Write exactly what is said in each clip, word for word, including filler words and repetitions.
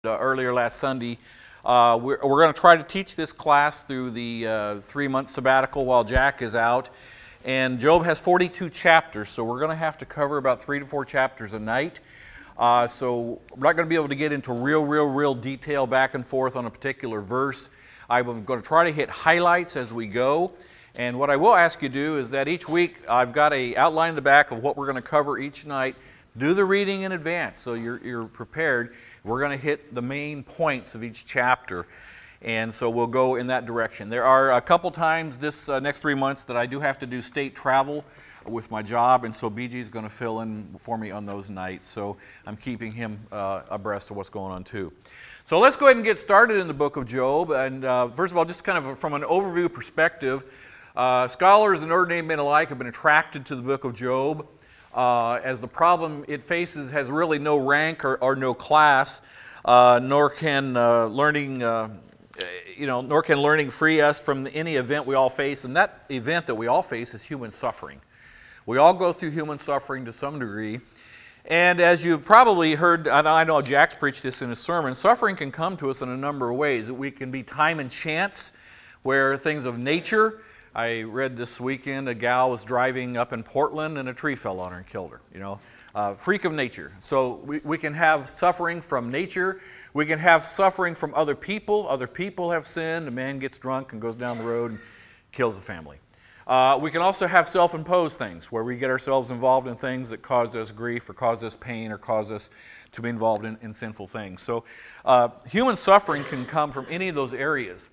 Uh, earlier last Sunday. Uh, we're we're going to try to teach this class through the uh, three-month sabbatical while Jack is out. And Job has forty-two chapters, so we're going to have to cover about three to four chapters a night. Uh, so we're not going to be able to get into real, real, real detail back and forth on a particular verse. I'm going to try to hit highlights as we go. And what I will ask you to do is that each week I've got an outline in the back of what we're going to cover each night. Do the reading in advance so you're, you're prepared. We're going to hit the main points of each chapter, and so we'll go in that direction. There are a couple times this uh, next three months that I do have to do state travel with my job, and so B G is going to fill in for me on those nights, so I'm keeping him uh, abreast of what's going on too. So let's go ahead and get started in the book of Job, and uh, first of all, just kind of from an overview perspective, uh, scholars and ordinary men alike have been attracted to the book of Job. Uh, as the problem it faces has really no rank or, or no class, uh, nor can uh, learning, uh, you know, nor can learning free us from any event we all face. And that event that we all face is human suffering. We all go through human suffering to some degree. And as you've probably heard, I know Jack's preached this in his sermon, suffering can come to us in a number of ways. We can be time and chance, where things of nature. I read this weekend a gal was driving up in Portland and a tree fell on her and killed her, you know. Uh, freak of nature. So we, we can have suffering from nature. We can have suffering from other people. Other people have sinned. A man gets drunk and goes down the road and kills a family. Uh, we can also have self-imposed things where we get ourselves involved in things that cause us grief or cause us pain or cause us to be involved in, in sinful things. So uh, human suffering can come from any of those areas.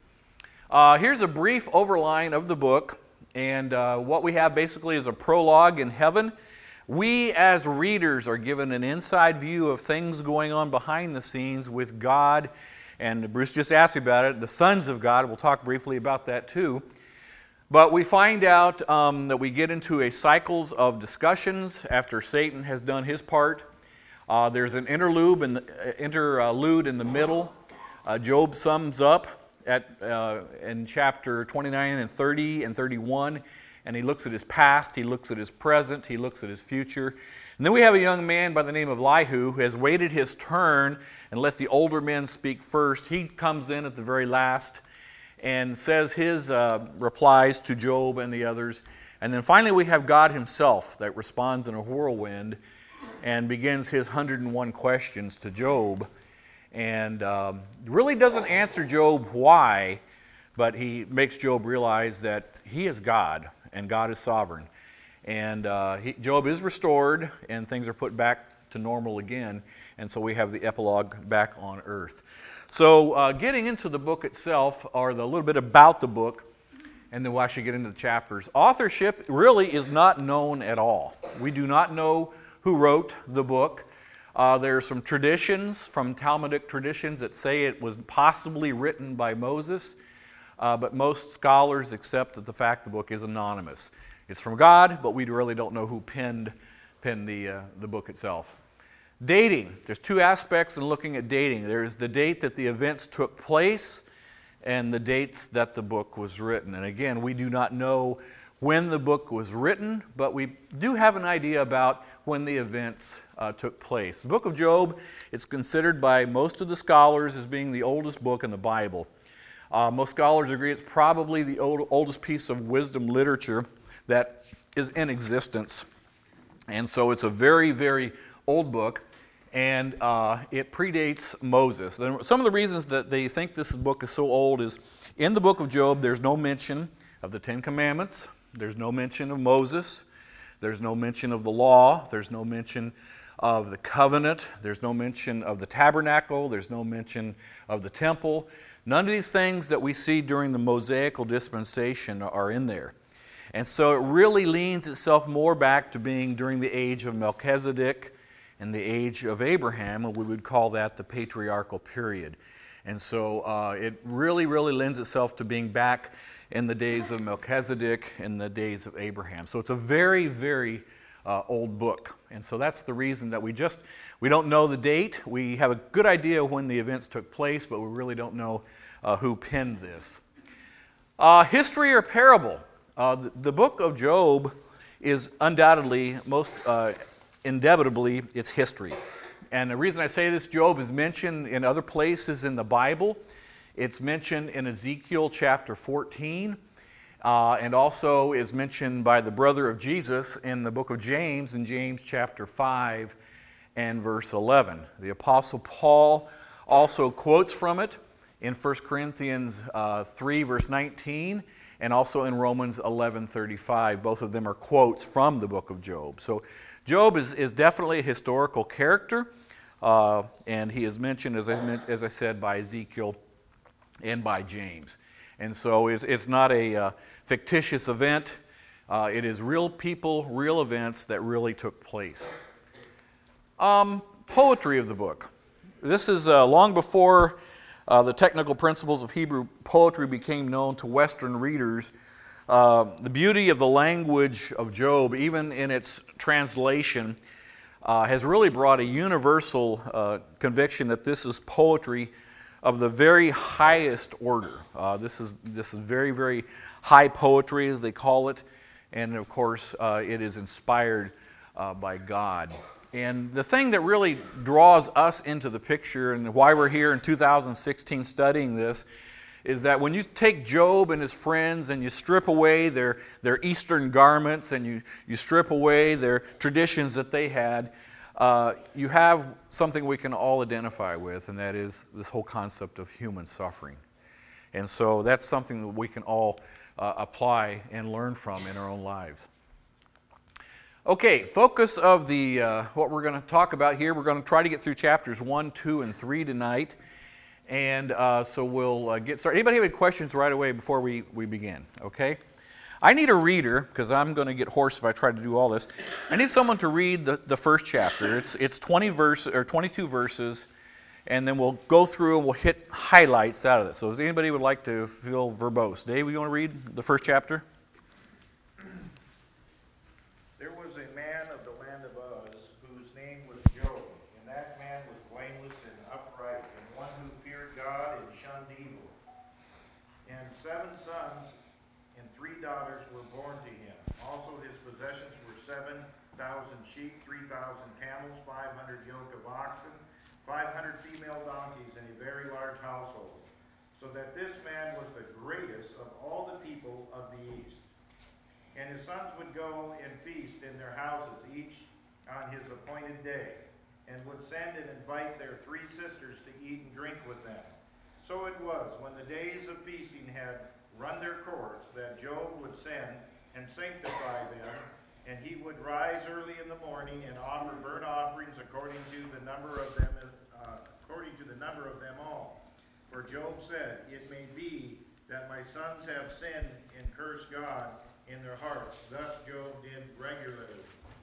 Uh, here's a brief overline of the book, and uh, what we have basically is a prologue in heaven. We as readers are given an inside view of things going on behind the scenes with God, and Bruce just asked me about it, the sons of God. We'll talk briefly about that too. But we find out um, that we get into a cycles of discussions after Satan has done his part. Uh, there's an interlude in the, uh, interlude in the middle. Uh, Job sums up At, uh, in chapter twenty-nine and thirty and thirty-one, and he looks at his past, he looks at his present, he looks at his future. And then we have a young man by the name of Elihu who has waited his turn and let the older men speak first. He comes in at the very last and says his uh, replies to Job and the others. And then finally we have God himself that responds in a whirlwind and begins his one hundred and one questions to Job. And um, really doesn't answer Job why, but he makes Job realize that he is God and God is sovereign. And uh, he, Job is restored and things are put back to normal again. And so we have the epilogue back on earth. So uh, getting into the book itself, or the little bit about the book, and then we'll actually get into the chapters. Authorship really is not known at all. We do not know who wrote the book. Uh, there are some traditions from Talmudic traditions that say it was possibly written by Moses, uh, but most scholars accept that the fact the book is anonymous. It's from God, but we really don't know who penned, penned the, uh, the book itself. Dating. There's two aspects in looking at dating. There's the date that the events took place and the dates that the book was written. And again, we do not know when the book was written, but we do have an idea about when the events uh, took place. The book of Job is considered by most of the scholars as being the oldest book in the Bible. Uh, most scholars agree it's probably the old, oldest piece of wisdom literature that is in existence. And so it's a very, very old book, and uh, it predates Moses. Some of the reasons that they think this book is so old is in the book of Job, there's no mention of the Ten Commandments. There's no mention of Moses. There's no mention of the law. There's no mention of the covenant. There's no mention of the tabernacle. There's no mention of the temple. None of these things that we see during the Mosaical dispensation are in there. And so it really leans itself more back to being during the age of Melchizedek and the age of Abraham, and we would call that the patriarchal period. And so uh, it really, really lends itself to being back in the days of Melchizedek and the days of Abraham. So it's a very, very uh, old book. And so that's the reason that we just, we don't know the date. We have a good idea when the events took place, but we really don't know uh, who penned this. Uh, history or parable? Uh, the, the book of Job is undoubtedly, most uh, indubitably, it's history. And the reason I say this, Job is mentioned in other places in the Bible. It's mentioned in Ezekiel chapter fourteen, uh, and also is mentioned by the brother of Jesus in the book of James, in James chapter five and verse eleven. The Apostle Paul also quotes from it in First Corinthians uh, three, verse nineteen, and also in Romans eleven thirty-five. Both of them are quotes from the book of Job. So Job is, is definitely a historical character, uh, and he is mentioned, as I, as I said, by Ezekiel and by James. And so it's, it's not a uh, fictitious event. Uh, it is real people, real events that really took place. Um, poetry of the book. This is uh, long before uh, the technical principles of Hebrew poetry became known to Western readers. Uh, the beauty of the language of Job, even in its translation, uh, has really brought a universal uh, conviction that this is poetry of the very highest order. Uh, this is this is very, very high poetry, as they call it, and of course, uh, it is inspired uh, by God. And the thing that really draws us into the picture, and why we're here in two thousand sixteen studying this, is that when you take Job and his friends and you strip away their, their Eastern garments and you, you strip away their traditions that they had, uh, you have something we can all identify with, and that is this whole concept of human suffering. And so that's something that we can all uh, apply and learn from in our own lives. Okay, focus of the uh, what we're going to talk about here. We're going to try to get through chapters one, two, and three tonight. And uh, so we'll uh, get started. Anybody have any questions right away before we, we begin? Okay? I need a reader, because I'm going to get hoarse if I try to do all this. I need someone to read the, the first chapter. It's it's twenty verses or twenty-two verses, and then we'll go through and we'll hit highlights out of it. So, does anybody would like to feel verbose? Dave, you want to read the first chapter? There was a man of the land of Uz whose name was Job, and that man was blameless and upright, and one who feared God and shunned evil. And seven sons and three daughters were born to him. Also his possessions were seven thousand sheep, three thousand camels, five hundred yoke of oxen, five hundred female donkeys, and a very large household. So that this man was the greatest of all the people of the east. And his sons would go and feast in their houses, each on his appointed day, and would send and invite their three sisters to eat and drink with them. So it was, when the days of feasting had run their course, that Job would send and sanctify them, and he would rise early in the morning and offer burnt offerings according to the number of them, uh, according to the number of them all. For Job said, "It may be that my sons have sinned and cursed God in their hearts." Thus Job did regularly.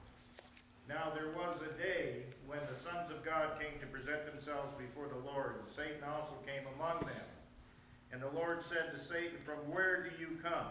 Now there was a day when the sons of God came to present themselves before the Lord, and Satan also came among them. And the Lord said to Satan, "From where do you come?"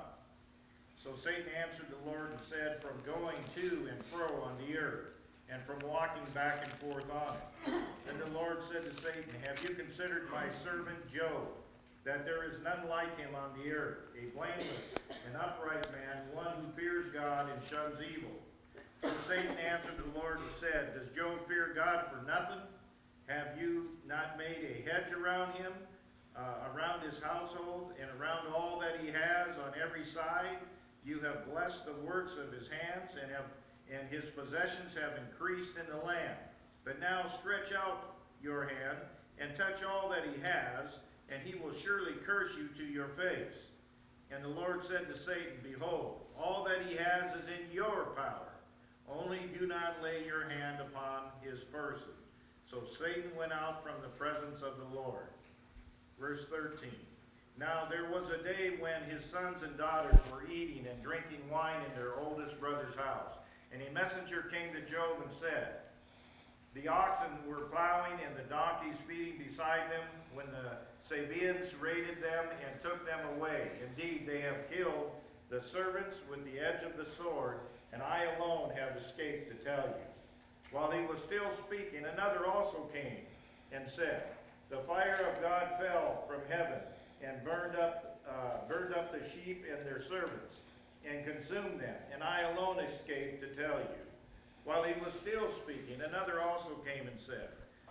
So Satan answered the Lord and said, "From going to and fro on the earth, and from walking back and forth on it." Then the Lord said to Satan, "Have you considered my servant Job, that there is none like him on the earth, a blameless and upright man, one who fears God and shuns evil?" So Satan answered the Lord and said, "Does Job fear God for nothing? Have you not made a hedge around him, uh, around his household, and around all that he has on every side? You have blessed the works of his hands, and have and his possessions have increased in the land. But now stretch out your hand and touch all that he has, and he will surely curse you to your face." And the Lord said to Satan, "Behold, all that he has is in your power. Only do not lay your hand upon his person." So Satan went out from the presence of the Lord. Verse thirteen. Now there was a day when his sons and daughters were eating and drinking wine in their oldest brother's house. And a messenger came to Job and said, "The oxen were plowing and the donkeys feeding beside them when the Sabeans raided them and took them away. Indeed, they have killed the servants with the edge of the sword, and I alone have escaped to tell you." While he was still speaking, another also came and said, "The fire of God fell from heaven and burned up, uh, burned up the sheep and their servants, and consumed them, and I alone escaped to tell you." While he was still speaking, another also came and said,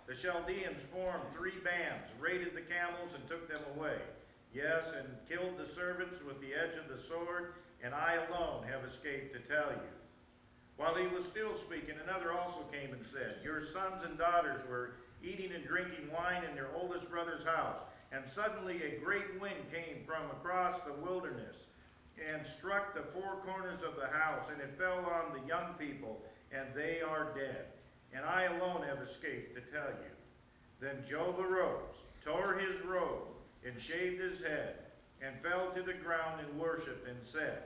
The Chaldeans formed three bands, raided the camels, and took them away. Yes, and killed the servants with the edge of the sword, and I alone have escaped to tell you. While he was still speaking, another also came and said, Your sons and daughters were eating and drinking wine in their oldest brother's house. And suddenly a great wind came from across the wilderness and struck the four corners of the house, and it fell on the young people, and they are dead. And I alone have escaped to tell you. Then Job arose, tore his robe, and shaved his head, and fell to the ground and worshipped, and said,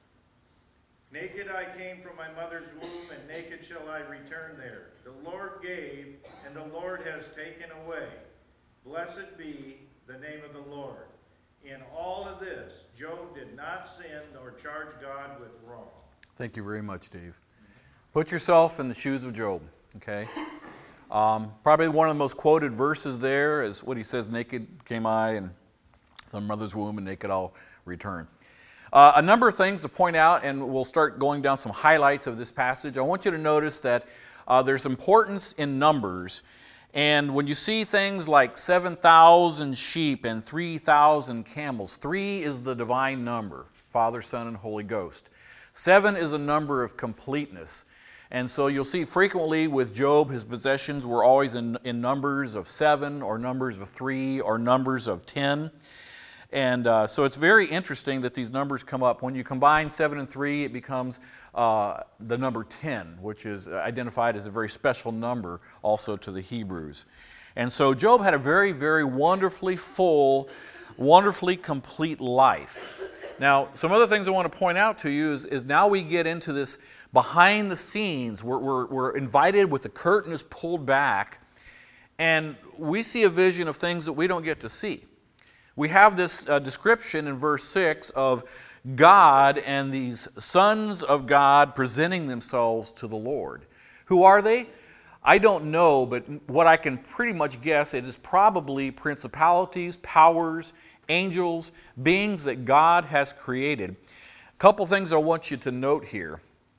Naked I came from my mother's womb, and naked shall I return there. The Lord gave, and the Lord has taken away. Blessed be the name of the Lord. In all of this, Job did not sin nor charge God with wrong. Thank you very much, Dave. Put yourself in the shoes of Job, okay? Um, probably one of the most quoted verses there is what he says, naked came I, and from mother's womb, and naked I'll return. Uh, a number of things to point out, and we'll start going down some highlights of this passage. I want you to notice that uh, there's importance in numbers. And when you see things like seven thousand sheep and three thousand camels, three is the divine number, Father, Son, and Holy Ghost. Seven is a number of completeness. And so you'll see frequently with Job, his possessions were always in, in numbers of seven or numbers of three or numbers of ten. And uh, so it's very interesting that these numbers come up. When you combine seven and three, it becomes uh, the number ten, which is identified as a very special number also to the Hebrews. And so Job had a very, very wonderfully full, wonderfully complete life. Now, some other things I want to point out to you is, is now we get into this behind the scenes. We're, we're, we're invited with the curtain is pulled back, and we see a vision of things that we don't get to see. We have this uh, description in verse six of God and these sons of God presenting themselves to the Lord. Who are they? I don't know, but what I can pretty much guess, it is probably principalities, powers, angels, beings that God has created. A couple things I want you to note here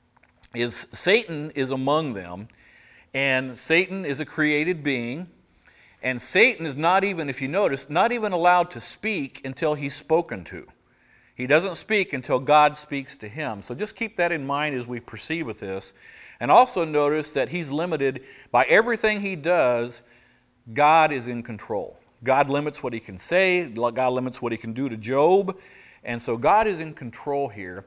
is Satan is among them, and Satan is a created being. And Satan is not even, if you notice, not even allowed to speak until he's spoken to. He doesn't speak until God speaks to him. So just keep that in mind as we proceed with this. And also notice that he's limited by everything he does. God is in control. God limits what he can say. God limits what he can do to Job. And so God is in control here.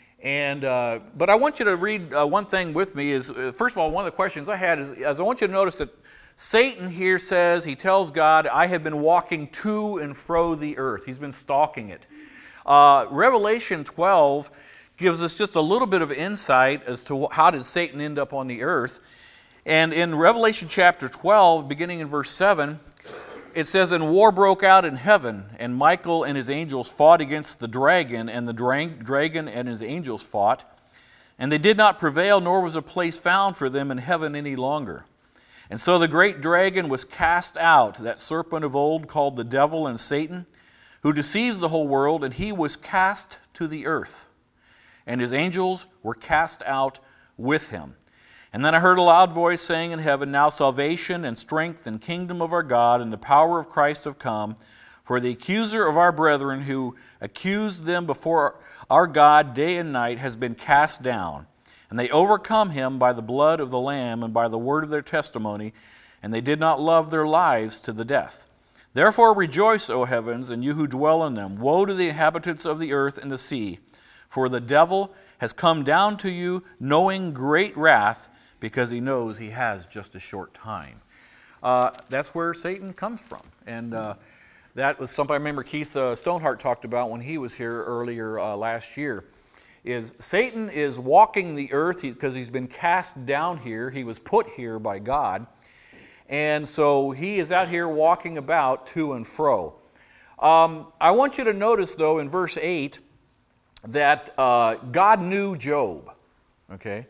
And uh, but I want you to read uh, one thing with me. Is uh, first of all, one of the questions I had is, is I want you to notice that Satan here says, he tells God, I have been walking to and fro the earth. He's been stalking it. Uh, Revelation twelve gives us just a little bit of insight as to how did Satan end up on the earth. And in Revelation chapter twelve, beginning in verse seven, it says, And war broke out in heaven, and Michael and his angels fought against the dragon, and the dra- dragon and his angels fought. And they did not prevail, nor was a place found for them in heaven any longer. And so the great dragon was cast out, that serpent of old called the devil and Satan, who deceives the whole world, and he was cast to the earth. And his angels were cast out with him. And then I heard a loud voice saying in heaven, Now salvation and strength and kingdom of our God and the power of Christ have come, for the accuser of our brethren who accused them before our God day and night has been cast down. And they overcome him by the blood of the Lamb and by the word of their testimony, and they did not love their lives to the death. Therefore rejoice, O heavens, and you who dwell in them. Woe to the inhabitants of the earth and the sea, for the devil has come down to you knowing great wrath, because he knows he has just a short time. Uh, that's where Satan comes from. And uh, that was something I remember Keith uh, Stoneheart talked about when he was here earlier uh, last year. Is Satan is walking the earth because he, he's been cast down here. He was put here by God. And so he is out here walking about to and fro. Um, I want you to notice, though, in verse eight, that uh, God knew Job. Okay?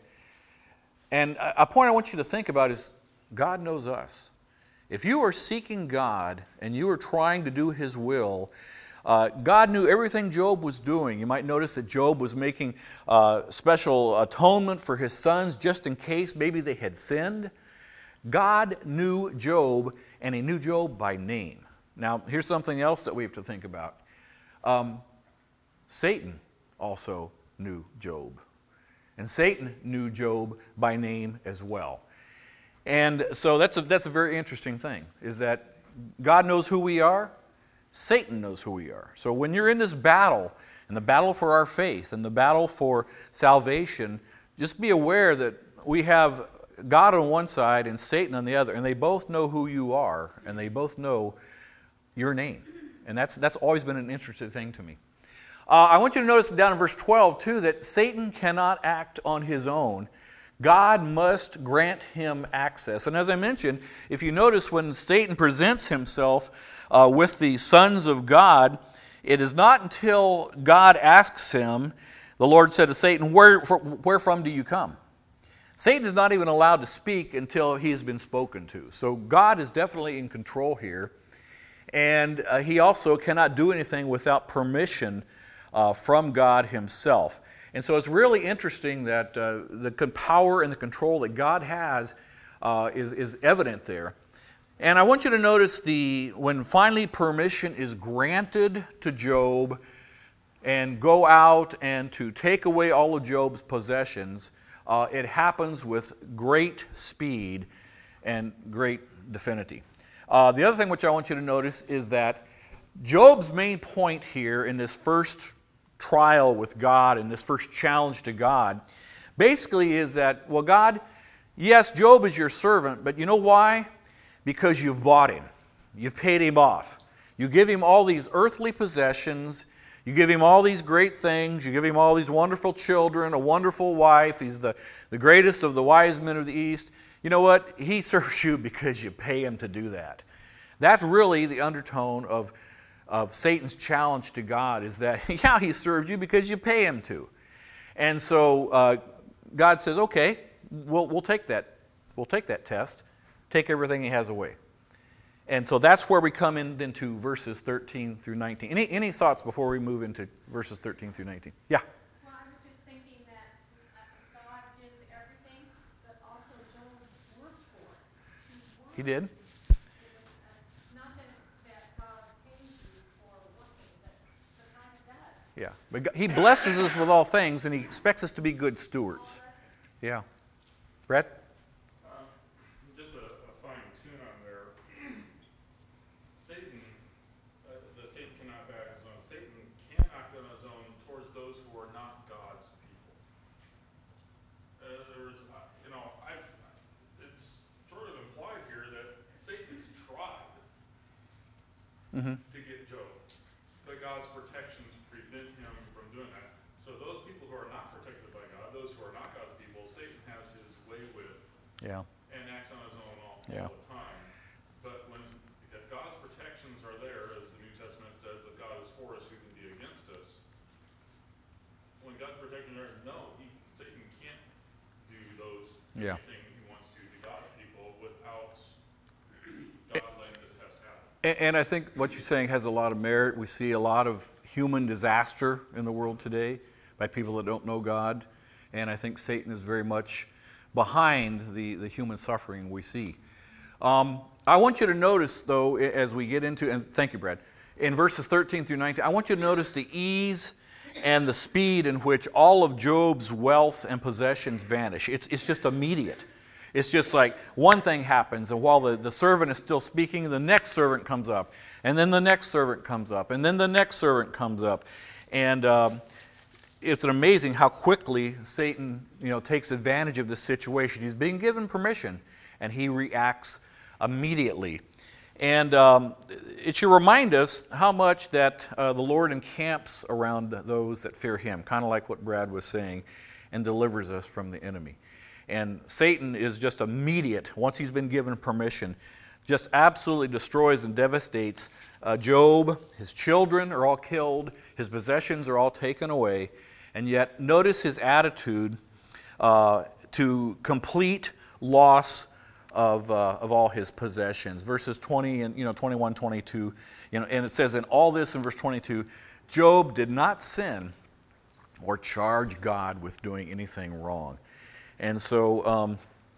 And a point I want you to think about is God knows us. If you are seeking God and you are trying to do His will, Uh, God knew everything Job was doing. You might notice that Job was making uh, special atonement for his sons just in case maybe they had sinned. God knew Job, and he knew Job by name. Now, here's something else that we have to think about. Um, Satan also knew Job. And Satan knew Job by name as well. And so that's a, that's a very interesting thing, is that God knows who we are, Satan knows who we are. So when you're in this battle, and the battle for our faith, and the battle for salvation, just be aware that we have God on one side and Satan on the other, and they both know who you are, and they both know your name. And that's, that's always been an interesting thing to me. Uh, I want you to notice down in verse twelve, too, that Satan cannot act on his own. God must grant him access. And as I mentioned, if you notice when Satan presents himself uh, with the sons of God, it is not until God asks him, the Lord said to Satan, Where, where from do you come? Satan is not even allowed to speak until he has been spoken to. So God is definitely in control here. And uh, he also cannot do anything without permission uh, from God himself. And so it's really interesting that uh, the power and the control that God has uh, is, is evident there. And I want you to notice the when finally permission is granted to Job and go out and to take away all of Job's possessions, uh, it happens with great speed and great definity. Uh, the other thing which I want you to notice is that Job's main point here in this first trial with God and this first challenge to God basically is that, well, God, yes, Job is your servant, but you know why? Because you've bought him. You've paid him off. You give him all these earthly possessions. You give him all these great things. You give him all these wonderful children, a wonderful wife. He's the, the greatest of the wise men of the East. You know what? He serves you because you pay him to do that. That's really the undertone of of Satan's challenge to God, is that, yeah, he serves you because you pay him to. And so uh, God says, okay, we'll, we'll take that. We'll take that test. Take everything he has away. And so that's where we come in into verses thirteen through nineteen. Any, any thoughts before we move into verses thirteen through nineteen? Yeah? Well, I was just thinking that uh, God gives everything, but also Job worked for it. He, He did? Yeah, but God, he blesses us with all things, and he expects us to be good stewards. Yeah. Brett? Uh, just a, a fine tune on there. Satan, uh, the Satan cannot act on his own. Satan can act on his own towards those who are not God's people. Uh, there's, uh, you know, I've, it's sort of implied here that Satan's tried Mm-hmm. to get Job, but God's protections prevent him from doing that. So those people who are not protected by God, those who are not God's people, Satan has his way with Yeah. and acts on his own all, Yeah. all the time. But when if God's protections are there, as the New Testament says, that God is for us, who can be against us? When God's protections are there, no, he, Satan can't do those Yeah. anything he wants to to God's people without God letting the test happen. And, and I think what you're saying has a lot of merit. We see a lot of human disaster in the world today by people that don't know God. And I think Satan is very much behind the, the human suffering we see. Um, I want you to notice, though, as we get into, and thank you, Brad, in verses thirteen through nineteen, I want you to notice the ease and the speed in which all of Job's wealth and possessions vanish. It's, it's just immediate. It's just like one thing happens, and while the, the servant is still speaking, the next servant comes up, and then the next servant comes up, and then the next servant comes up. And um, it's amazing how quickly Satan, you know, takes advantage of this situation. He's being given permission, and he reacts immediately. And um, it should remind us how much that uh, the Lord encamps around those that fear him, kind of like what Brad was saying, and delivers us from the enemy. And Satan is just immediate, once he's been given permission, just absolutely destroys and devastates uh, Job. His children are all killed, his possessions are all taken away, and yet notice his attitude uh, to complete loss of uh, of all his possessions. Verses twenty and you know twenty-one, twenty-two, you know, and it says in all this in verse twenty-two, Job did not sin or charge God with doing anything wrong. And so um,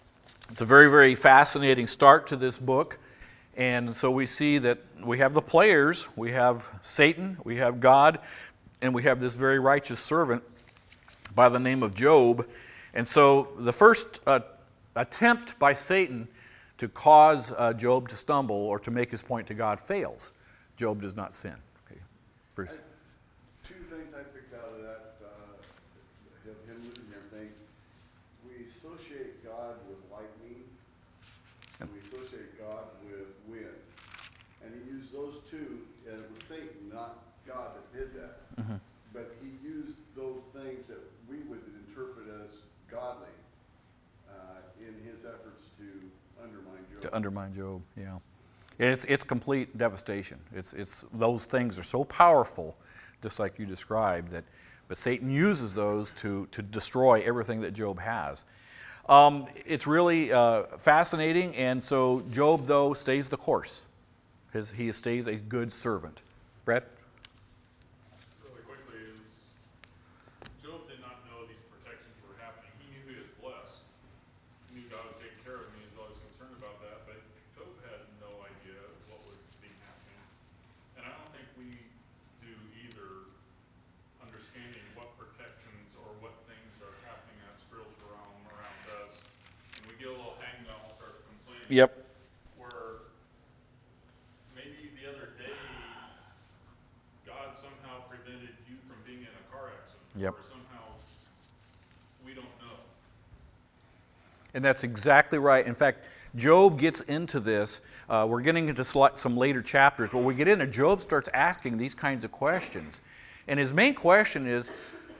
It's a very, very fascinating start to this book. And so we see that we have the players, we have Satan, we have God, and we have this very righteous servant by the name of Job. And so the first uh, attempt by Satan to cause uh, Job to stumble or to make his point to God fails. Job does not sin. Okay, Bruce. I, two things I picked out of that, uh, him, him losing everything. We associate God with lightning, and we associate God with wind. And he used those two, and it was Satan, not God, that did that. Mm-hmm. But he used those things that we would interpret as godly uh, in his efforts to undermine Job. To undermine Job, yeah. And it's it's complete devastation. It's it's those things are so powerful, just like you described, that but Satan uses those to to destroy everything that Job has. Um, it's really uh, fascinating, and so Job though stays the course. His, he stays a good servant. Brett? Really quickly is, Job did not know these protections were happening. He knew he was blessed. He knew God was taking care of him. He was always concerned about that. But Job had no idea what was being happening. And I don't think we do either, understanding what protections or what things are happening in that spiritual realm around us. And we get a little hanged on, we'll start complaining. Yep. Where maybe the other day, God somehow prevented you from being in a car accident. Yep. Or somehow, we don't know. And that's exactly right. In fact, Job gets into this. Uh, we're getting into sli- some later chapters. When we get into, Job starts asking these kinds of questions. And his main question is,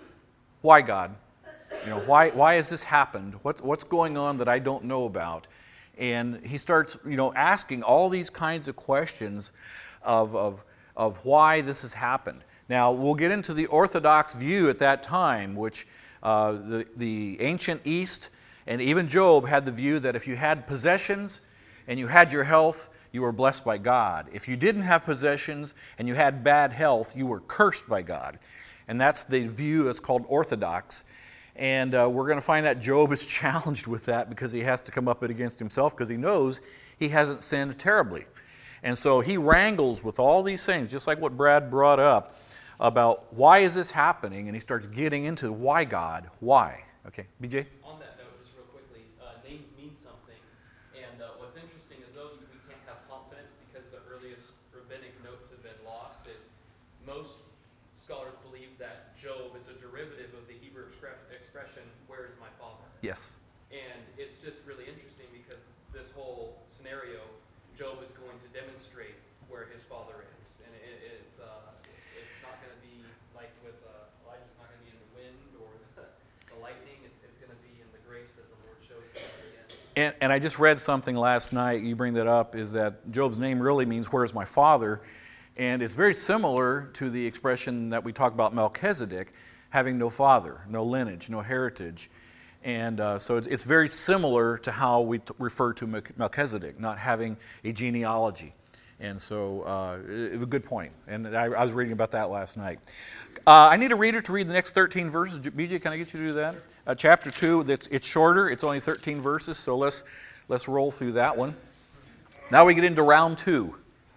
why God? You know, why why has this happened? What's what's going on that I don't know about? And he starts, you know, asking all these kinds of questions of of of why this has happened. Now, we'll get into the Orthodox view at that time, which uh, the the ancient East and even Job had the view that if you had possessions and you had your health, you were blessed by God. If you didn't have possessions and you had bad health, you were cursed by God. And that's the view that's called Orthodox. And uh, we're going to find out Job is challenged with that because he has to come up against himself because he knows he hasn't sinned terribly. And so he wrangles with all these things, just like what Brad brought up about why is this happening, and he starts getting into why God, why. Okay, B J? On that note, just real quickly, uh, names mean something. And uh, what's interesting is though we can't have confidence because the earliest rabbinic notes have been lost, is most scholars believe that Job is a derivative of the Hebrew excre- expression, where is my father? Yes. And it's just really interesting because this whole scenario, Job is going to demonstrate where his father is. And it, it's uh, it's not going to be like with uh, Elijah, it's not going to be in the wind or the, the lightning. It's, it's going to be in the grace that the Lord shows him at the end. And, and I just read something last night, you bring that up, is that Job's name really means, where's my father? And it's very similar to the expression that we talk about Melchizedek, having no father, no lineage, no heritage. And uh, so it's, it's very similar to how we t- refer to Melchizedek, not having a genealogy. And so uh, it, it, a good point. And I, I was reading about that last night. Uh, I need a reader to read the next thirteen verses. B J, can I get you to do that? Uh, chapter two, it's, it's shorter. It's only thirteen verses, so let's, let's roll through that one. Now we get into round two.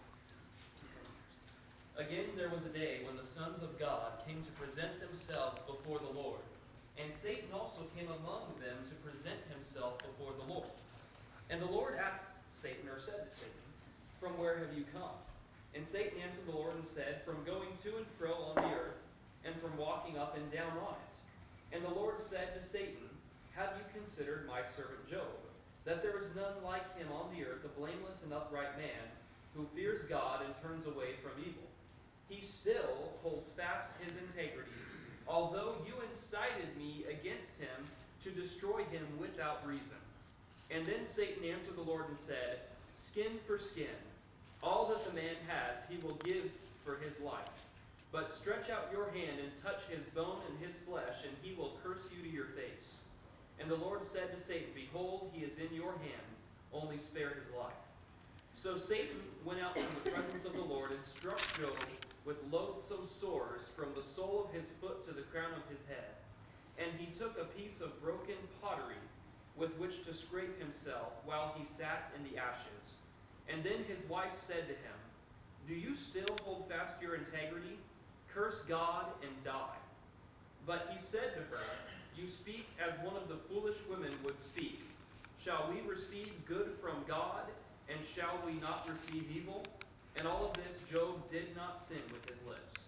Again, there was a day when the sons of God came to present themselves before the Lord, and Satan also came among them to present himself before the Lord. And the Lord asked Satan, or said to Satan, "From where have you come?" And Satan answered the Lord and said, "From going to and fro on the earth, and from walking up and down on it." And the Lord said to Satan, "Have you considered my servant Job, that there is none like him on the earth, a blameless and upright man, who fears God and turns away from evil? He still holds fast his integrity, although you incited me against him to destroy him without reason." And then Satan answered the Lord and said, "Skin for skin. All that the man has he will give for his life. But stretch out your hand and touch his bone and his flesh, and he will curse you to your face." And the Lord said to Satan, "Behold, he is in your hand, only spare his life." So Satan went out from the presence of the Lord and struck Job with loathsome sores from the sole of his foot to the crown of his head. And he took a piece of broken pottery with which to scrape himself while he sat in the ashes. And then his wife said to him, Do you still hold fast your integrity? Curse God and die. But he said to her, You speak as one of the foolish women would speak. Shall we receive good from God, and shall we not receive evil? And all of this Job did not sin with his lips.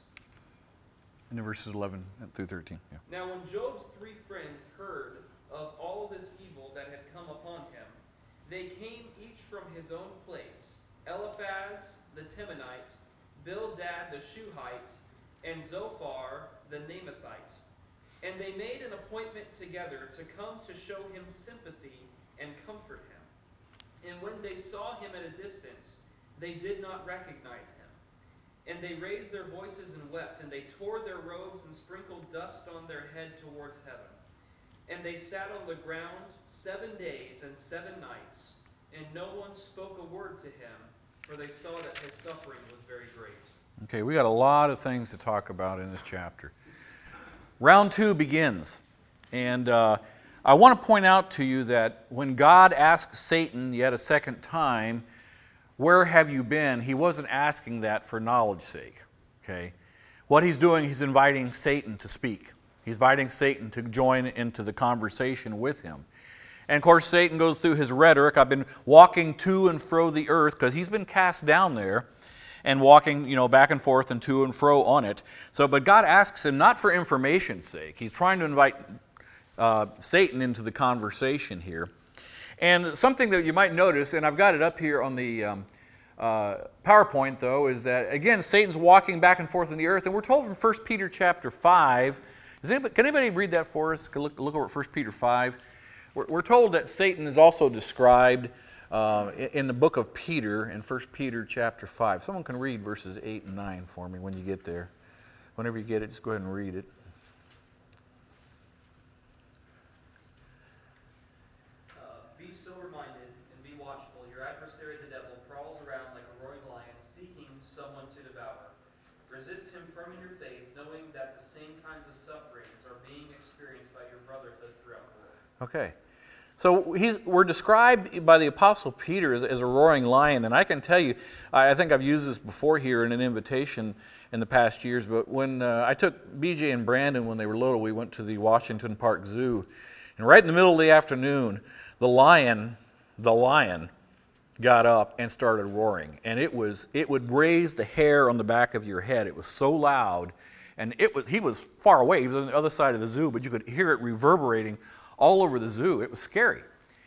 In verses eleven through thirteen. Yeah. Now when Job's three friends heard of all this evil that had come upon him, they came each from his own place, Eliphaz the Temanite, Bildad the Shuhite, and Zophar the Naamathite. And they made an appointment together to come to show him sympathy and comfort him. And when they saw him at a distance, they did not recognize him. And they raised their voices and wept, and they tore their robes and sprinkled dust on their head towards heaven. And they sat on the ground seven days and seven nights, and no one spoke a word to him, for they saw that his suffering was very great. Okay, we got a lot of things to talk about in this chapter. Round two begins, and uh, I want to point out to you that when God asks Satan yet a second time, where have you been? He wasn't asking that for knowledge's sake, okay? What he's doing, he's inviting Satan to speak. He's inviting Satan to join into the conversation with him. And of course, Satan goes through his rhetoric. I've been walking to and fro the earth, because he's been cast down there and walking, you know, back and forth and to and fro on it. So, but God asks him not for information's sake. He's trying to invite uh, Satan into the conversation here. And something that you might notice, and I've got it up here on the um, uh, PowerPoint, though, is that, again, Satan's walking back and forth in the earth, and we're told in First Peter chapter five, is anybody, can anybody read that for us? Can look, look over at First Peter five. We're, we're told that Satan is also described uh, in the book of Peter, in First Peter chapter five. Someone can read verses eight and nine for me when you get there. Whenever you get it, just go ahead and read it. Be sober-minded and be watchful. Your adversary, the devil, prowls around like a roaring lion, seeking someone to devour. Resist him firm in your faith, knowing that the same kinds of sufferings are being experienced by your brotherhood throughout the world. Okay. So he's, we're described by the Apostle Peter as, as a roaring lion, and I can tell you, I, I think I've used this before here in an invitation in the past years, but when uh, I took B J and Brandon when they were little, we went to the Washington Park Zoo, and right in the middle of the afternoon, the lion, the lion got up and started roaring. And it was, it would raise the hair on the back of your head. It was so loud. And it was, he was far away. He was on the other side of the zoo, but you could hear it reverberating all over the zoo. It was scary.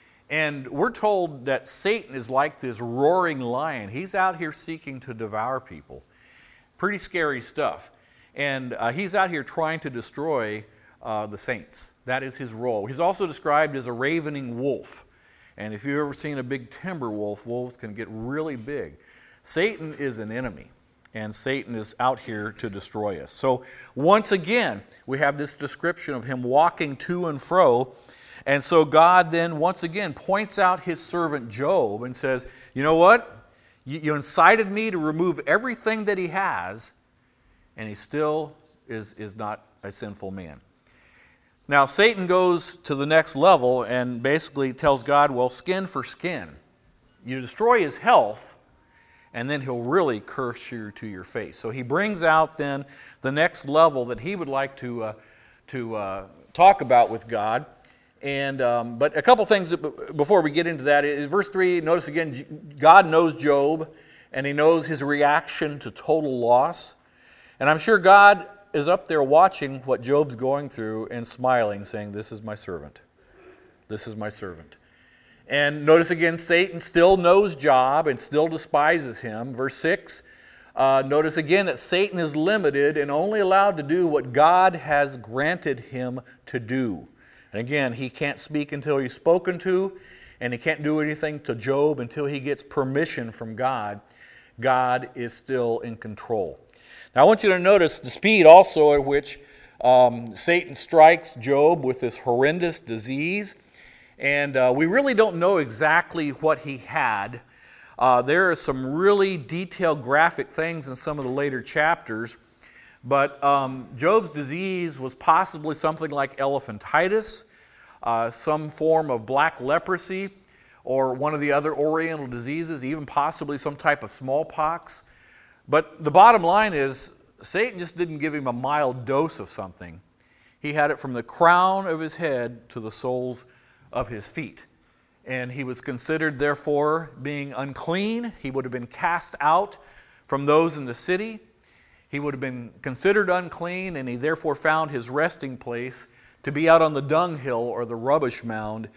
And we're told that Satan is like this roaring lion. He's out here seeking to devour people. Pretty scary stuff. And uh, he's out here trying to destroy uh, the saints. That is his role. He's also described as a ravening wolf. And if you've ever seen a big timber wolf, wolves can get really big. Satan is an enemy, and Satan is out here to destroy us. So once again, we have this description of him walking to and fro. And so God then once again points out his servant Job and says, you know what? You, you incited me to remove everything that he has, and he still is, is not a sinful man. Now, Satan goes to the next level and basically tells God, well, skin for skin. You destroy his health, and then he'll really curse you to your face. So he brings out then the next level that he would like to, uh, to uh, talk about with God. And um, but a couple things that, before we get into that. In verse three, notice again, God knows Job, and he knows his reaction to total loss. And I'm sure God is up there watching what Job's going through and smiling, saying, this is my servant. This is my servant. And notice again, Satan still knows Job and still despises him. Verse six, uh, notice again that Satan is limited and only allowed to do what God has granted him to do. And again, he can't speak until he's spoken to, and he can't do anything to Job until he gets permission from God. God is still in control. Now I want you to notice the speed also at which um, Satan strikes Job with this horrendous disease. And uh, we really don't know exactly what he had. Uh, there are some really detailed graphic things in some of the later chapters. But um, Job's disease was possibly something like elephantitis. uh, some form of black leprosy or one of the other oriental diseases, even possibly some type of smallpox. But the bottom line is, Satan just didn't give him a mild dose of something. He had it from the crown of his head to the soles of his feet. And he was considered, therefore, being unclean. He would have been cast out from those in the city. He would have been considered unclean, and he therefore found his resting place to be out on the dunghill or the rubbish mound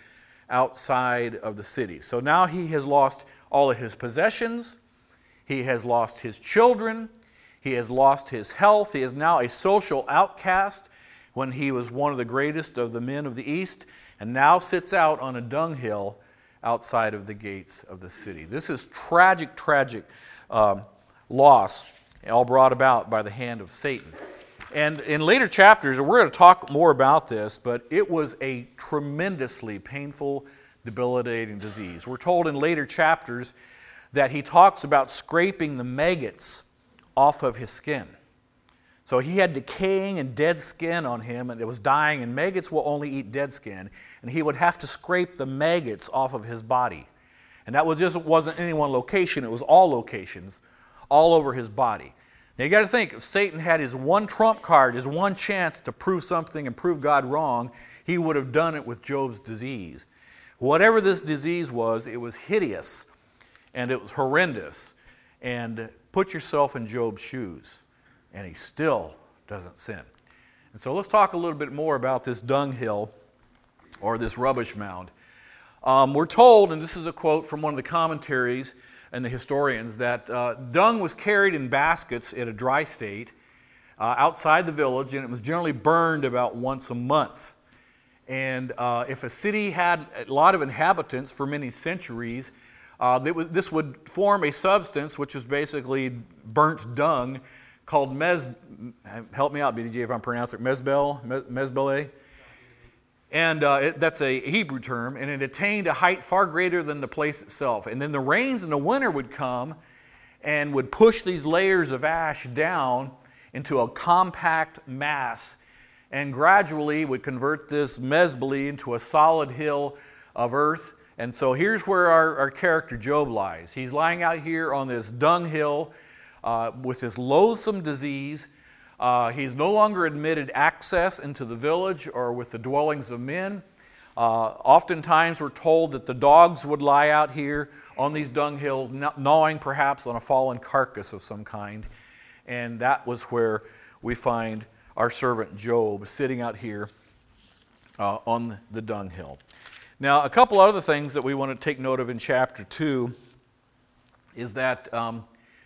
outside of the city. So now he has lost all of his possessions. He has lost his children. He has lost his health. He is now a social outcast when he was one of the greatest of the men of the East, and now sits out on a dunghill outside of the gates of the city. This is tragic, tragic um, loss, all brought about by the hand of Satan. And in later chapters, we're going to talk more about this, but it was a tremendously painful, debilitating disease. We're told in later chapters that he talks about scraping the maggots off of his skin. So he had decaying and dead skin on him, and it was dying, and maggots will only eat dead skin, and he would have to scrape the maggots off of his body. And that was just wasn't any one location, it was all locations, all over his body. Now you got to think, if Satan had his one trump card, his one chance to prove something and prove God wrong, he would have done it with Job's disease. Whatever this disease was, it was hideous, and it was horrendous. And put yourself in Job's shoes, and he still doesn't sin. And so let's talk a little bit more about this dunghill or this rubbish mound. Um, we're told, and this is a quote from one of the commentaries and the historians, that uh, dung was carried in baskets in a dry state uh, outside the village, and it was generally burned about once a month. And uh, if a city had a lot of inhabitants for many centuries, uh, this would form a substance which is basically burnt dung called mez. Help me out, B D J, if I'm pronouncing it. Mezbel, mezbele. And uh, it, that's a Hebrew term, and it attained a height far greater than the place itself. And then the rains in the winter would come and would push these layers of ash down into a compact mass, and gradually would convert this mezbele into a solid hill of earth. And so here's where our, our character Job lies. He's lying out here on this dunghill uh, with this loathsome disease. Uh, he's no longer admitted access into the village or with the dwellings of men. Uh, oftentimes we're told that the dogs would lie out here on these dunghills, gnawing perhaps on a fallen carcass of some kind. And that was where we find our servant Job sitting out here uh, on the dunghill. Now, a couple other things that we want to take note of in chapter two is that um,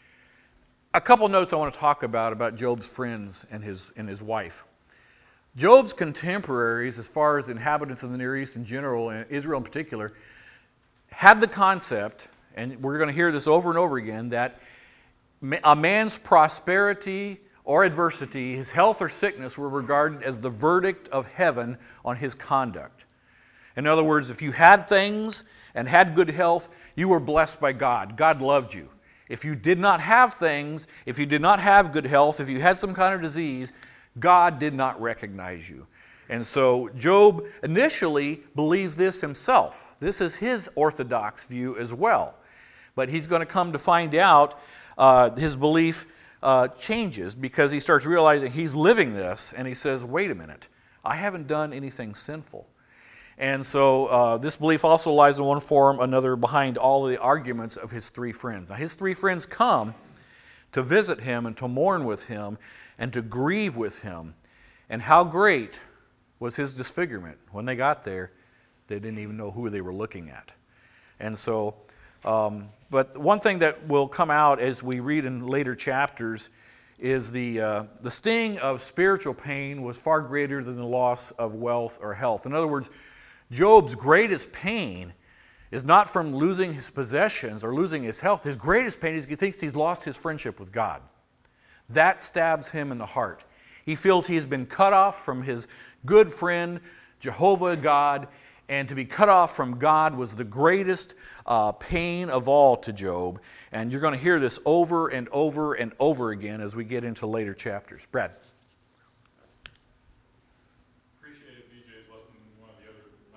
a couple notes I want to talk about about Job's friends and his and his wife. Job's contemporaries, as far as inhabitants of the Near East in general, and Israel in particular, had the concept, and we're going to hear this over and over again, that a man's prosperity or adversity, his health or sickness, were regarded as the verdict of heaven on his conduct. In other words, if you had things and had good health, you were blessed by God. God loved you. If you did not have things, if you did not have good health, if you had some kind of disease, God did not recognize you. And so Job initially believes this himself. This is his orthodox view as well. But he's going to come to find out uh, his belief uh, changes because he starts realizing he's living this, and he says, wait a minute, I haven't done anything sinful. And so uh, this belief also lies in one form or another behind all the arguments of his three friends. Now his three friends come to visit him and to mourn with him and to grieve with him. And how great was his disfigurement. When they got there, they didn't even know who they were looking at. And so, um, but one thing that will come out as we read in later chapters is the, uh, the sting of spiritual pain was far greater than the loss of wealth or health. In other words, Job's greatest pain is not from losing his possessions or losing his health. His greatest pain is he thinks he's lost his friendship with God. That stabs him in the heart. He feels he has been cut off from his good friend, Jehovah God, and to be cut off from God was the greatest uh, pain of all to Job. And you're going to hear this over and over and over again as we get into later chapters. Brad. Appreciated B J's lesson in one of the other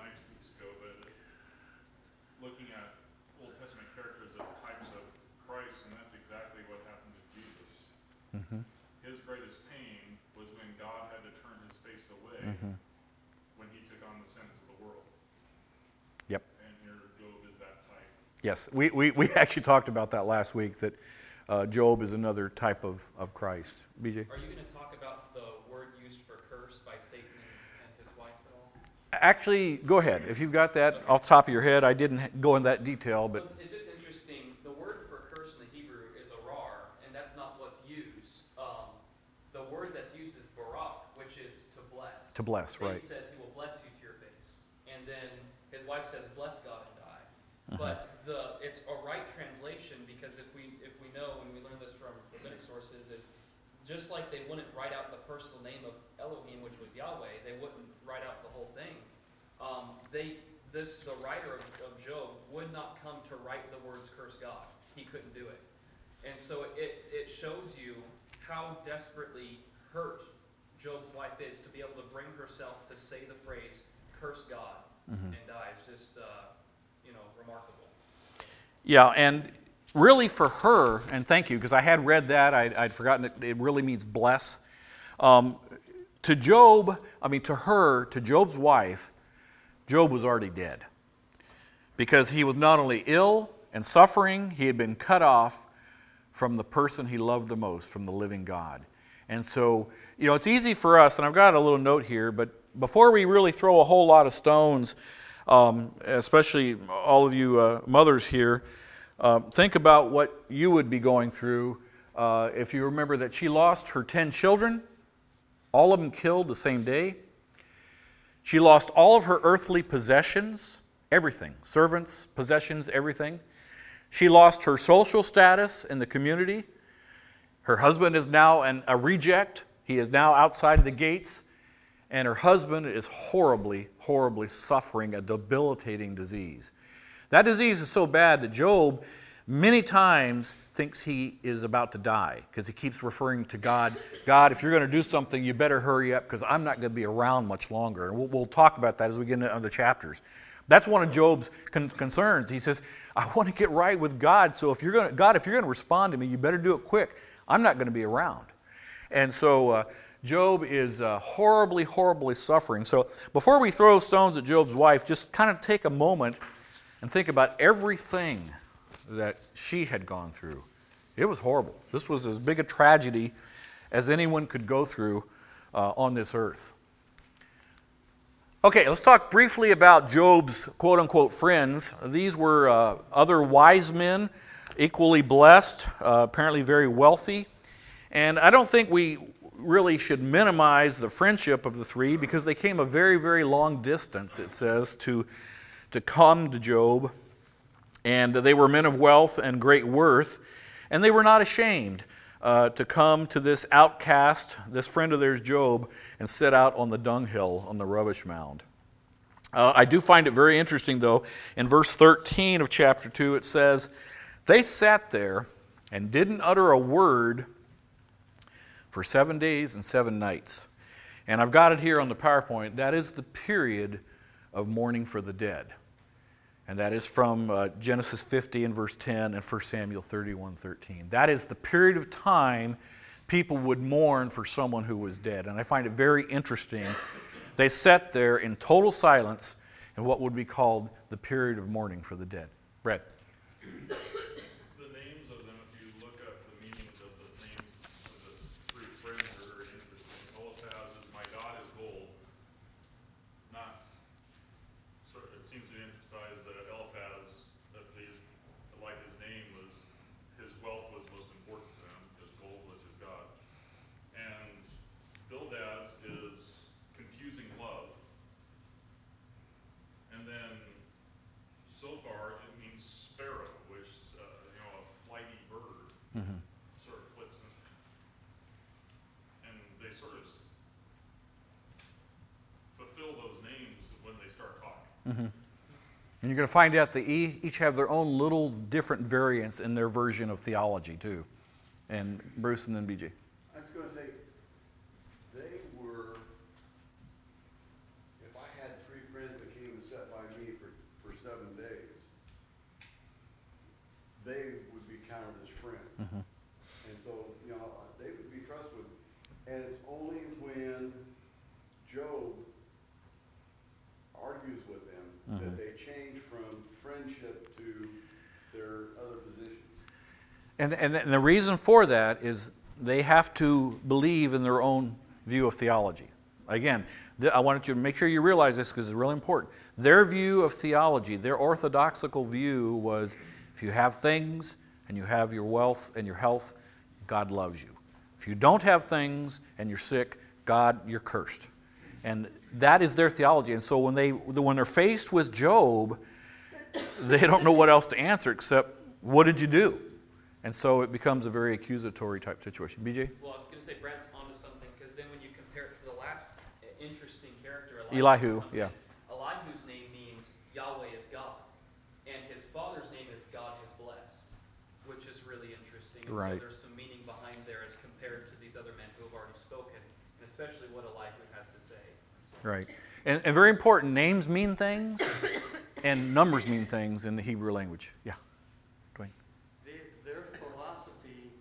Mhm. His greatest pain was when God had to turn his face away Mhm. when he took on the sins of the world. Yep. And here Job is that type. Yes, we, we, we actually talked about that last week, that uh, Job is another type of, of Christ. B J? Are you going to talk about the word used for curse by Satan and his wife at all? Actually, go ahead. If you've got that off the top of your head, I didn't go in that detail, but Well, it's, it's just interesting. The word for curse in the Hebrew is arar, and that's not what's used. Um, the word that's used is barak, which is to bless. to bless, Satan right? says he will bless you to your face, and then his wife says, "Bless God and die." Uh-huh. But the it's a right translation, because if we if we know, when we learn this from rabbinic sources, is just like they wouldn't write out the personal name of Elohim, which was Yahweh, they wouldn't write out the whole thing. Um, they this the writer of, of Job would not come to write the words "curse God." He couldn't do it, and so it it shows you how desperately hurt Job's wife is to be able to bring herself to say the phrase "curse God" Mhm. and die. It's just uh, you know remarkable. Yeah, and really for her, and thank you, because I had read that, I'd, I'd forgotten that it really means bless. Um, to Job, I mean to her, to Job's wife, Job was already dead. Because he was not only ill and suffering, he had been cut off from the person he loved the most, from the living God. And so, you know, it's easy for us, and I've got a little note here, but before we really throw a whole lot of stones, um, especially all of you uh, mothers here, uh, think about what you would be going through uh, if you remember that she lost her ten children, all of them killed the same day. She lost all of her earthly possessions, everything, servants, possessions, everything. She lost her social status in the community. Her husband is now an, a reject. He is now outside the gates. And her husband is horribly, horribly suffering a debilitating disease. That disease is so bad that Job many times thinks he is about to die because he keeps referring to God. God, if you're going to do something, you better hurry up because I'm not going to be around much longer. And we'll, we'll talk about that as we get into other chapters. That's one of Job's con- concerns. He says, I want to get right with God, so if you're going to, God, if you're going to respond to me, you better do it quick. I'm not going to be around. And so uh, Job is uh, horribly, horribly suffering. So before we throw stones at Job's wife, just kind of take a moment and think about everything that she had gone through. It was horrible. This was as big a tragedy as anyone could go through uh, on this earth. Okay, let's talk briefly about Job's quote-unquote friends. These were uh, other wise men, equally blessed, uh, apparently very wealthy. And I don't think we really should minimize the friendship of the three because they came a very, very long distance, it says, to, to come to Job. And they were men of wealth and great worth. And they were not ashamed uh, to come to this outcast, this friend of theirs, Job, and sit out on the dunghill on the rubbish mound. Uh, I do find it very interesting, though, in verse thirteen of chapter two, it says, they sat there and didn't utter a word for seven days and seven nights. And I've got it here on the PowerPoint. That is the period of mourning for the dead. And that is from uh, Genesis fifty and verse ten and First Samuel thirty-one thirteen. That is the period of time people would mourn for someone who was dead. And I find it very interesting. They sat there in total silence in what would be called the period of mourning for the dead. Brett. The names of them, if you look up the meanings of the names of the three friends, are very interesting. Eliphaz is my God is gold. Not, sort of, it seems to emphasize that Eliphaz, that his, like his name was, his wealth was most important to him because gold was his God. And Bildad is confusing love. And then Zophar, it means sparrow, which, uh, you know, a flighty bird, Mm-hmm. sort of flits and, and they sort of s- fulfill those names when they start talking. Mm-hmm. And you're going to find out they e- each have their own little different variants in their version of theology, too. And Bruce and then B J. I was gonna say, they were, if I had three friends that came and sat by me for, for seven days, they would be counted as friends. Mhm. And so, you know, they would be And, and, and the reason for that is they have to believe in their own view of theology. Again, th- I wanted you to make sure you realize this because it's really important. Their view of theology, their orthodoxical view was if you have things and you have your wealth and your health, God loves you. If you don't have things and you're sick, God, you're cursed. And that is their theology. And so when, they, when they're faced with Job, they don't know what else to answer except, what did you do? And so it becomes a very accusatory type situation. B J? Well, I was going to say Brent's onto something, because then when you compare it to the last uh, interesting character, Elihu, comes yeah. in, Elihu's name means Yahweh is God, and his father's name is God has blessed, which is really interesting. And Right. so there's some meaning behind there as compared to these other men who have already spoken, and especially what Elihu has to say. So, Right. And, and very important, names mean things and numbers mean things in the Hebrew language. Yeah. Dwayne. They, their philosophy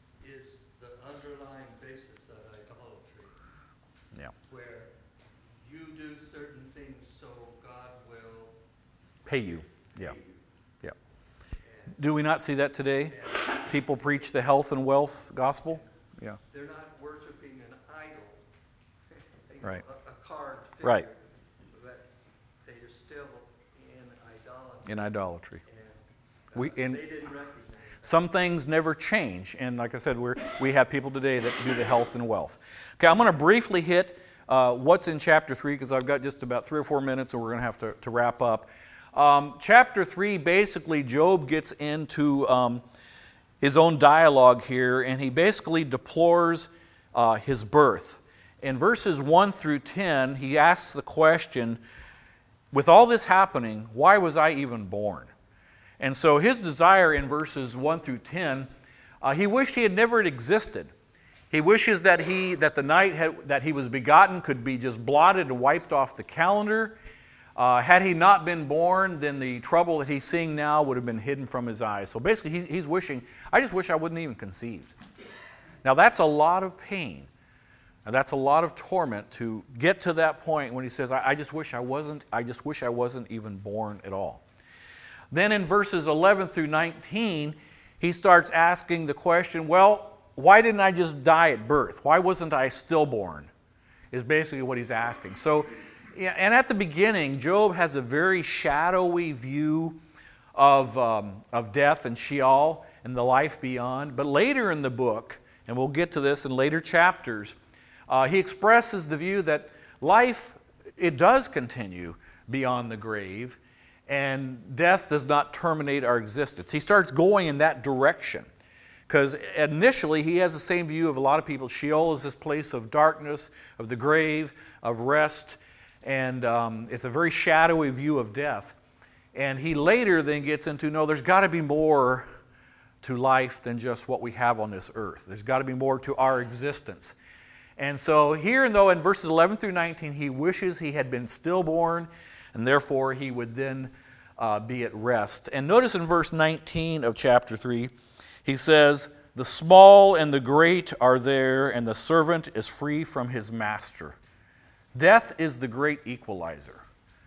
is the underlying basis of idolatry, Yeah. where you do certain things so God will Pay you. Yeah. pay you. Yeah. And Do we not see that today? People preach the health and wealth gospel. Yeah. they're not worshiping an idol, you know, Right. a, a carved figure, Right. but they are still in idolatry. In idolatry. And, uh, We- in- they didn't recognize that. Some things never change. And like I said, we're, we have people today that do the health and wealth. Okay, I'm going to briefly hit uh, what's in chapter three because I've got just about three or four minutes and we're going to have to, to wrap up. Um, chapter three, basically, Job gets into um, his own dialogue here, and he basically deplores uh, his birth. In verses one through ten, he asks the question, with all this happening, why was I even born? And so his desire in verses one through ten, uh, he wished he had never existed. He wishes that he that the night had, that he was begotten could be just blotted and wiped off the calendar. Uh, had he not been born, then the trouble that he's seeing now would have been hidden from his eyes. So basically, he, he's wishing, I just wish I wasn't even conceived. Now that's a lot of pain. And that's a lot of torment to get to that point when he says, I, I just wish I wasn't, I just wish I wasn't even born at all. Then in verses eleven through nineteen, he starts asking the question, well, why didn't I just die at birth? Why wasn't I stillborn? Is basically what he's asking. So, yeah, and at the beginning, Job has a very shadowy view of, um, of death and Sheol and the life beyond. But later in the book, and we'll get to this in later chapters, uh, he expresses the view that life, it does continue beyond the grave, and death does not terminate our existence. He starts going in that direction. Because initially, he has the same view of a lot of people. Sheol is this place of darkness, of the grave, of rest, and um, it's a very shadowy view of death. And he later then gets into, no, there's got to be more to life than just what we have on this earth. There's got to be more to our existence. And so here, though, in verses eleven through nineteen, he wishes he had been stillborn, and therefore he would then uh, be at rest. And notice in verse nineteen of chapter three, he says, the small and the great are there, and the servant is free from his master. Death is the great equalizer.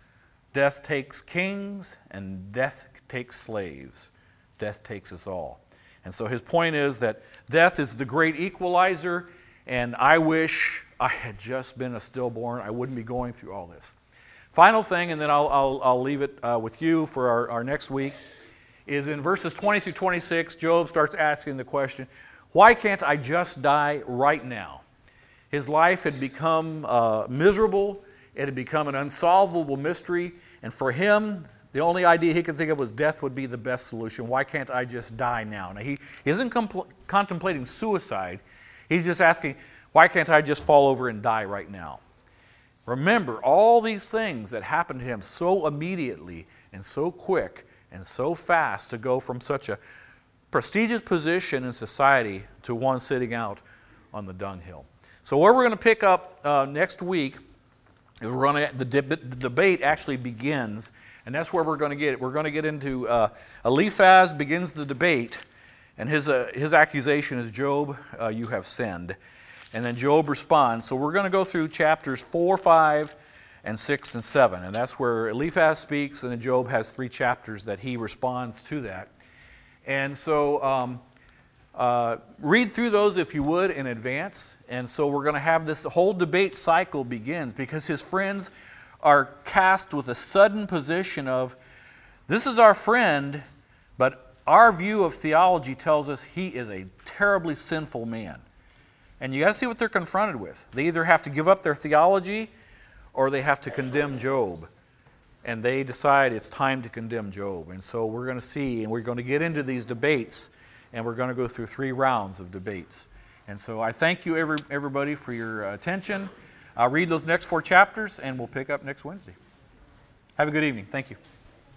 Death takes kings, and death takes slaves. Death takes us all. And so his point is that death is the great equalizer, and I wish I had just been a stillborn. I wouldn't be going through all this. Final thing, and then I'll, I'll, I'll leave it uh, with you for our, our next week, is in verses twenty through twenty-six, Job starts asking the question, why can't I just die right now? His life had become uh, miserable. It had become an unsolvable mystery. And for him, the only idea he could think of was death would be the best solution. Why can't I just die now? Now, he, he isn't compl- contemplating suicide. He's just asking, why can't I just fall over and die right now? Remember, all these things that happened to him so immediately and so quick and so fast to go from such a prestigious position in society to one sitting out on the dunghill. So where we're going to pick up uh, next week is we're going to, the, deb- the debate actually begins, and that's where we're going to get it. We're going to get into uh, Eliphaz begins the debate, and his, uh, his accusation is, Job, uh, you have sinned. And then Job responds. So we're going to go through chapters four, five, and six, and seven. And that's where Eliphaz speaks, and then Job has three chapters that he responds to that. And so um, Uh, read through those if you would in advance. And so we're going to have this whole debate cycle begins because his friends are cast with a sudden position of, this is our friend, but our view of theology tells us he is a terribly sinful man. And you got to see what they're confronted with. They either have to give up their theology or they have to condemn Job. And they decide it's time to condemn Job. And so we're going to see, and we're going to get into these debates, and we're going to go through three rounds of debates. And so I thank you, every, everybody, for your attention. I'll read those next four chapters, and we'll pick up next Wednesday. Have a good evening. Thank you.